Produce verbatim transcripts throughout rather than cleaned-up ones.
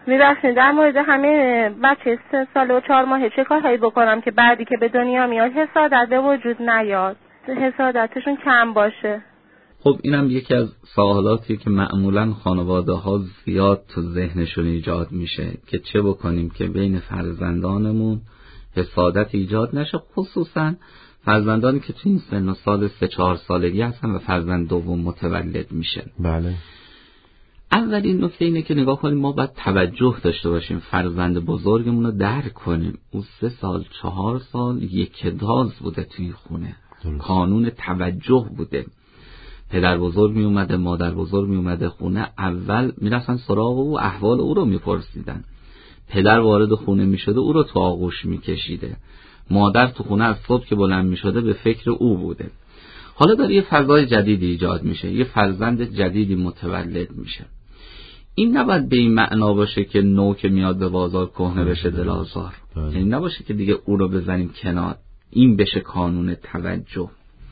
می‌بخشید در مورد همین بچه سه ساله و چهار ماهه چه کارهایی بکنم که بعدی که به دنیا میاد حسادت به وجود نیاد، حسادتشون کم باشه؟ خب اینم یکی از سوالاتیه که معمولاً خانواده ها زیاد تو ذهنشون ایجاد میشه که چه بکنیم که بین فرزندانمون حسادت ایجاد نشه، خصوصاً فرزندانی که تو این سن و سال سه چهار سالگی هستن و فرزند دوم متولد میشه. بله. اولین نکته اینه که نگاه کنیم ما باید توجه داشته باشیم، فرزند بزرگمون رو درک کنیم. اون سه سال چهار سال یک داز بوده توی خونه، درست. قانون توجه بوده. پدر بزرگ می اومده، مادر بزرگ می اومده خونه، اول می رفتن سراغ او، احوال او رو می پرسیدن. پدر وارد خونه می شده او رو تو آغوش می کشیده، مادر تو خونه از صبح که بلند می شده به فکر او بوده. حالا داره یه فضای جدیدی ایجاد میشه، یه فرزند جدیدی متولد میشه. این نباید به این معنا باشه که نو که میاد به بازار کهنه بشه دل آزار، یعنی نباشه که دیگه او رو بزنیم کنار، این بشه قانون توجه.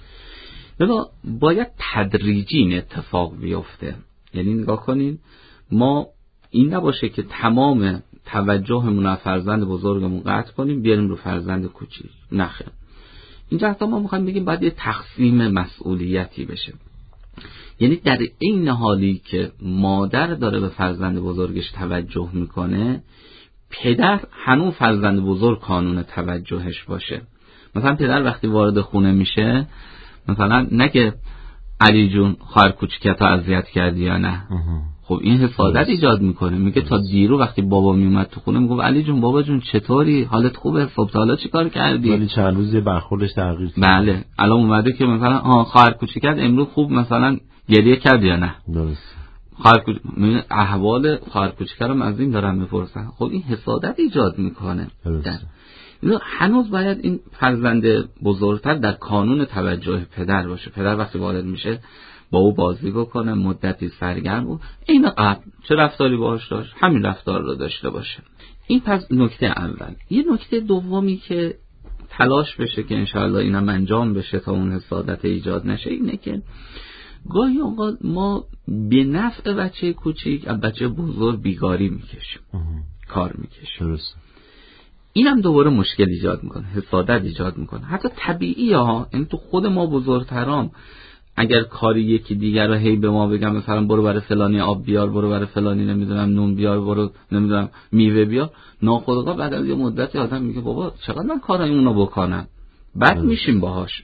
لذا باید تدریجی این اتفاق بیفته. یعنی نگاه کنین، ما این نباشه که تمام توجهمون از فرزند بزرگمون قطع کنیم بیاریم رو فرزند کوچیک، نخیر. اینجا حتی ما میخوایم بگیم باید یه تقسیم مسئولیتی بشه. یعنی در این حالی که مادر داره به فرزند بزرگش توجه میکنه، پدر هنوز فرزند بزرگ قانون توجهش باشه. مثلا پدر وقتی وارد خونه میشه، مثلا نگه علی جون خواهر کوچیکتو اذیت کردی یا نه. خب این حسادت ایجاد میکنه. میگه تا دیرو وقتی بابا میومد تو خونه میگه علی جون بابا جون چطوری، حالت خوبه، صبح تا حالا چیکار کردی؟ ولی چند روزی برخوردش تغییر کرد. بله الان اومده که مثلا آ خواهر کوچیکت امروز خوب مثلا گریه کرد یا نه. درست. خواهر کوچیک احوال خواهر کوچیک رو از این دارن میپرسن. خب این حسادت ایجاد میکنه. درست. هنوز باید این فرزند بزرگتر در قانون توجه پدر باشه. پدر وقتی وارد میشه با او بازی بکنه، مدتی سرگرم بود، این قبل چه رفتاری باهاش داشت همین رفتار رو داشته باشه. این پس نکته اول. یه نکته دومی که تلاش بشه که انشاءالله اینم انجام بشه تا اون حسادت ایجاد نشه، اینه که گاهی اوقات ما به نفع بچه کوچیک از بچه بزرگ بیگاری میکشیم، کار میکشیم. درست. اینم دوباره مشکل ایجاد میکنه، حسادت ایجاد میکنه. حتی طبیعیه ها، این تو خود ما بزرگترام اگر کاری یکی دیگر رو هی به ما بگم مثلا برو برای فلانی آب بیار، برو برای فلانی نمیدونم نون بیار، برو نمیدونم میوه بیار، ناخودآگاه بعد از یه مدتی آدم میگه بابا چقدر من کارای اونو بکنم، بد میشیم باهاش.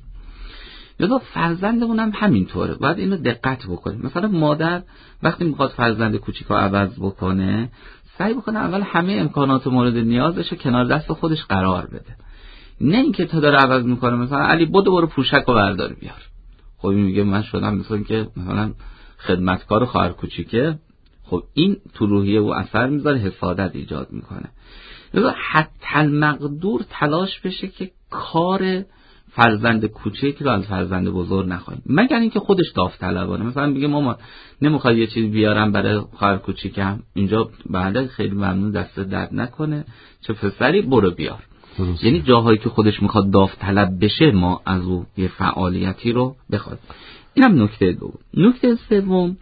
یا فرزندمون هم همینطوره، باید اینو دقت بکنیم. مثلا مادر وقتی میخواد فرزند کوچیکو عوض بکنه، سعی بکنه اول همه امکانات مورد نیازش رو کنار دست خودش قرار بده، نه اینکه تا داره عوض میکنه مثلا علی بدو برو پوشک رو بردار بیار. خب این میگه من شدم مثلا که مثلا خدمتکار خواهر کوچیکه. خب این تو روحیه و اثر میذاره، حسادت ایجاد میکنه. لذا حتی المقدور تلاش بشه که کار فرزند کوچیک رو از فرزند بزرگ نخواهیم، مگر اینکه خودش داوطلبانه مثلا بگه مامان نمیخواد یه چیز بیارم برای خواهر کوچیکم، اینجا بعد خیلی ممنون دست درد نکنه چه پسری برو بیار. درست. یعنی جاهایی که خودش میخواد داوطلب بشه ما از او یه فعالیتی رو بخواد. اینم نکته دوم. نکته سوم،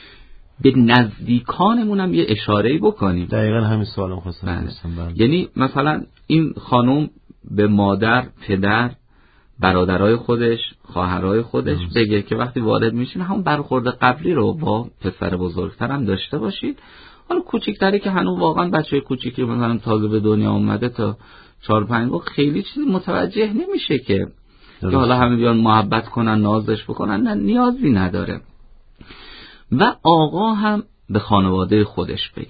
به نزدیکانمون هم یه اشاره‌ای بکنیم. دقیقاً همین سوالم خواستم بپرسم. یعنی مثلا این خانم به مادر، پدر، برادرای خودش، خواهرای خودش درست. بگه که وقتی وارد میشین همون برخورد قبلی رو با پسر بزرگتر هم داشته باشید. حالا کوچیکتری که هنوز واقعا بچه کوچیکی مثلا تازه به دنیا اومده تا چهار پنج سال خیلی چیزی متوجه نمیشه که که حالا همه بیان محبت کنن نازش بکنن، نه نیازی نداره. و آقا هم به خانواده خودش بگه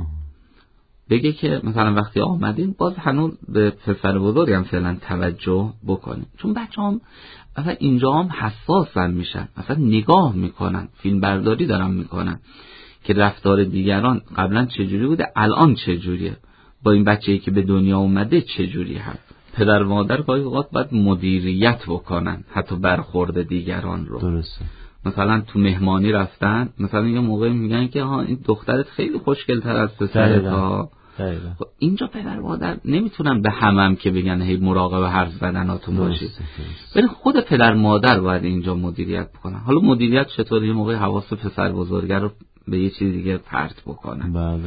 بگه که مثلا وقتی آمدین باز هنوز به پسر بزرگ هم فعلا توجه بکنیم، چون بچه هم مثلا اینجا هم حساسن میشن، مثلا نگاه میکنن، فیلم برداری دارن میکنن که رفتار دیگران قبلا چجوری بوده الان چجوریه، با این بچه‌ای که به دنیا اومده چجوری هست. پدر و مادر گاهی اوقات باید مدیریت بکنن حتی برخورد دیگران رو. درسته. مثلا تو مهمانی رفتن، مثلا یه موقع میگن که ها این دخترت خیلی خوشگل‌تر از پسرت ها. خب اینجا پدر و مادر نمیتونن به همم هم که بگن هی مراقب حرف زدناتون باشید، ولی خود پدر مادر باید اینجا مدیریت بکنن. حالا مدیریت چطوری؟ یه موقع حواس پسر بزرگه رو به یه چیز دیگه پرت بکنن. بله.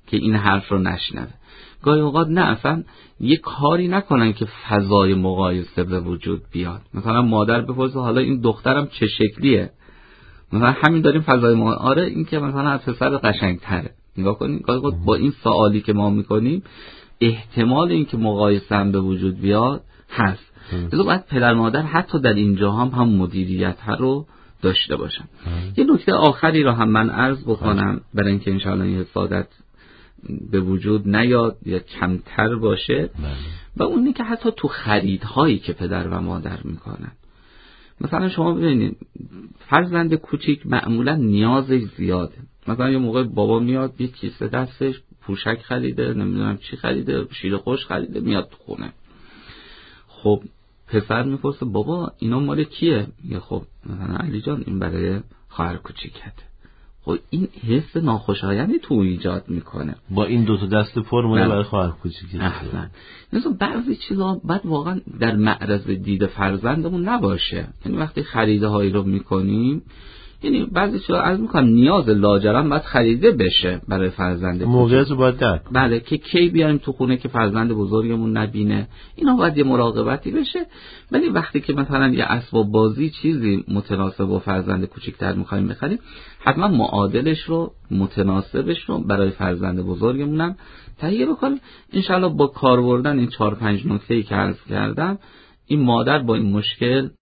که این حرف رو نشنوه. گاهی اوقات نه، اصلا یه کاری نکنن که فضای مقایسه به وجود بیاد. مثلا مادر بپرسه حالا این دخترم چه شکلیه، مثلا همین داریم فضای مقایسه، آره این که مثلا از پسر قشنگتره. نگاه کنید گاهی اوقات با این سوالی که ما میکنیم احتمال این که مقایسه هم به وجود بیاد هست. لذا باید پدر مادر حتی در اینجا هم هم مدیریت ها رو داشته باشن. یه نکته آخری رو هم من عرض بکنم برای اینکه انشاءالله این حسادت به وجود نیاد یا کمتر باشه و اونی که حتی تو خریدهایی که پدر و مادر میکنن. مثلا شما ببینید فرزند کوچیک معمولا نیازش زیاده. مثلا یه موقع بابا میاد یه کیسه دستش پوشک خریده، نمیدونم چی خریده، شیر خوش خریده، میاد تو خونه. خب پسر میپرسه بابا اینا مال کیه؟ میگه خب مثلا علی جان این برای خواهر کوچیکته. خب این حس ناخوشایندی تو ایجاد میکنه. با این دو تا دست پر مال برای خواهر کوچیکه. اصلا مثلا بعضی چیزا بعد واقعا در معرض دید فرزندمون نباشه. یعنی وقتی خریده هایی رو میکنیم، یعنی بعضی چیزا عرض میکنم نیاز لاجرم باید خریده بشه برای فرزند موقعیت رو باید درک. بله که کی بیاریم تو خونه که فرزند بزرگمون نبینه، اینا باید یه مراقبتی بشه. ولی وقتی که مثلا یه اسباب بازی چیزی متناسب با فرزند کوچیک‌تر می‌خوایم بخریم، حتما معادلش رو متناسبش رو برای فرزند بزرگمونم تهیه بکنیم. انشالله با کار بردن این چهار پنج نکته‌ای که عرض کردم این مادر با این مشکل